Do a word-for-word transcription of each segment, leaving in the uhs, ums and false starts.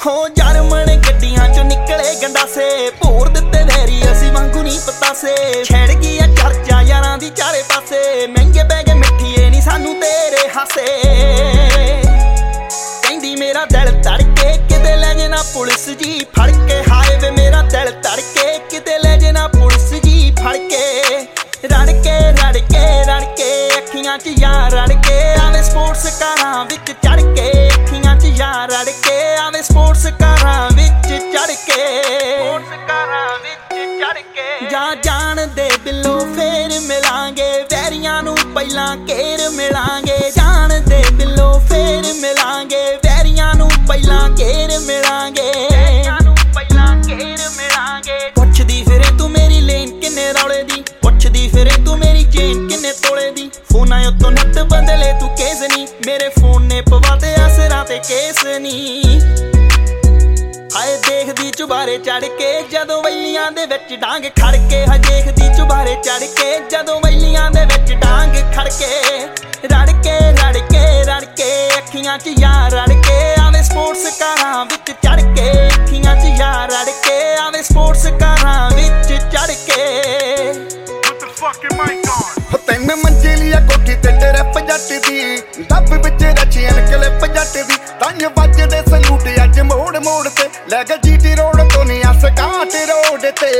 हो जर्मन गड्डियां चो निकले गंडासे, भोर दिते वैरी असी वांगू नहीं पतासे। छेड़ गई चर्चा यारां दी चारे पासे, महंगे पै गए मिठिए नी सानू तेरे हासे। कहंदी मेरा दिल धड़के किते ले जे ना पुलिस जी फड़ के, हाय वे मेरा दिल धड़के किते ले जे ना पुलिस जी फड़ के। रड़के रड़के रड़के अखियां च यार रड़के आवे स्पोर्ट्स कारां विच चढ़ के, अखियां च यार रड़के आवे स्पोर्ट्स कारां विच चढ़ के, स्पोर्ट्स कारां विच चढ़ के। जा जान दे बिलो फेर मिलांगे, वैरियां नू पहलां घेर मिलांगे। जान दे बिलो फेर मिलांगे, वैरियां नू पहलां घेर मिलांगे, वैरियां नू पहलां घेर मिलांगे। पुछदी फिरे तू मेरी लेन किन्ने रौले दी, पुछदी फिरे तू मेरी चेन किन्ने तोले दी। फोना उत्तों नट बदले तू केस नी, मेरे फोन ने पवाते असरां ते केस नी। हाय देखदी चुबारे चढ़ के जदों वैलियां दे विच डांग खड़ के, हाय देखदी चुबारे चढ़ के जदों वैलियां दे विच डांग खड़ के। रड़के रड़के रड़के अखियां च यार रड़के आवे स्पोर्ट्स कारां विच चढ़ के, अखियां च यार रड़के आवे स्पोर्ट्स कारां विच चढ़ के। तेन मंजे लिया कोठी ते रैप जट दी, डब विच रचियन क्लिप जट दी। तां वजदे सलूट अज मोड़ मोड़ ते, लै गए जीटी रोड तो नहीं अस काट रोड ते।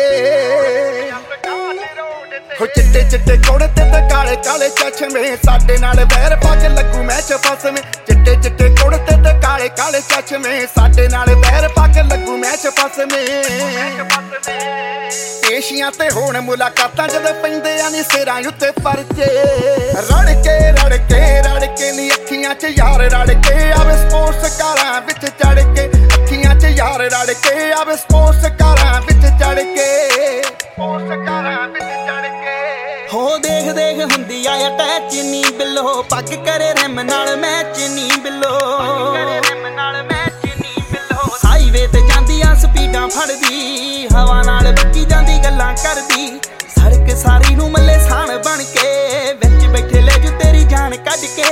हो चिट्टे चिट्टे कोड़े ते काले काले चश्मे, साडे नाल बैर पा के लगू मैच फसवें। चिट्टे चिट्टे कोड़े ते काले काले चश्मे, साडे नाल बैर पा के लगू मैच फसवें। पेशियां ते होण मुलाकातां जदों पैंदे आ नी सिरां उत्ते परचे। रड़के रड़के रड़के नी अखियां च यार रड़के आवे स्पोर्ट्स कारां विच चढ़ के, अखियां च यार रड़के आवे स्पोर्ट्स कारां विच चढ़ के, स्पोर्ट्स कारां विच चढ़ के। हो देख देख हुंदी आ अटैच नी बिलो, पग करे रिम नाल मैच नी बिलो, रिम नाल मैच नी बिलो। हाईवे ते जांदी आ स्पीडां फड़दी, हवा नाल बच्ची जांदी गल्लां करदी। सड़क सारी नू मल्ले साण बन के, विच बैठे ले जू तेरी जान कढ के।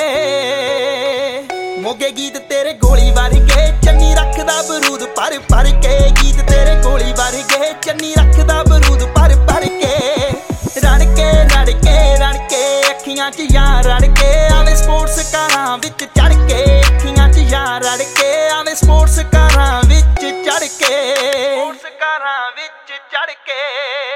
मोगे गीत तेरे गोली वर्गे, चन्नी रखदा बरूद भर भर के। गीत तेरे गोली वर्गे, चन्नी रखदा बरूद भर भर के। रड़के रड़के रड़के अखियां च यार रड़के आवे स्पोर्ट्स कारां विच चढ़ के, अखियां च यार रड़के आवे स्पोर्ट्स कारां विच चढ़ के, स्पोर्ट्स कारां विच चढ़ के।